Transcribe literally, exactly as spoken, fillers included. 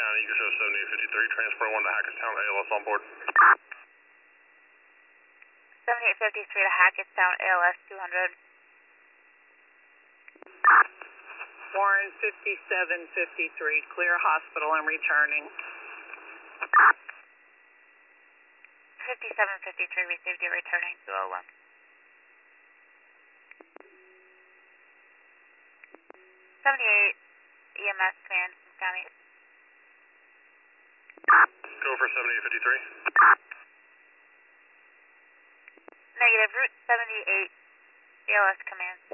nine, you can show seventy-eight fifty-three, transport one to Hackettstown, A L S on board. seventy-eight fifty-three to Hackettstown, A L S two hundred. Warren fifty-seven fifty-three, clear hospital and returning. fifty-seven fifty-three, received you, returning two oh one. seventy-eight, E M S command from county. Go for seventy-eight fifty-three. Negative, route seventy-eight, A L S command.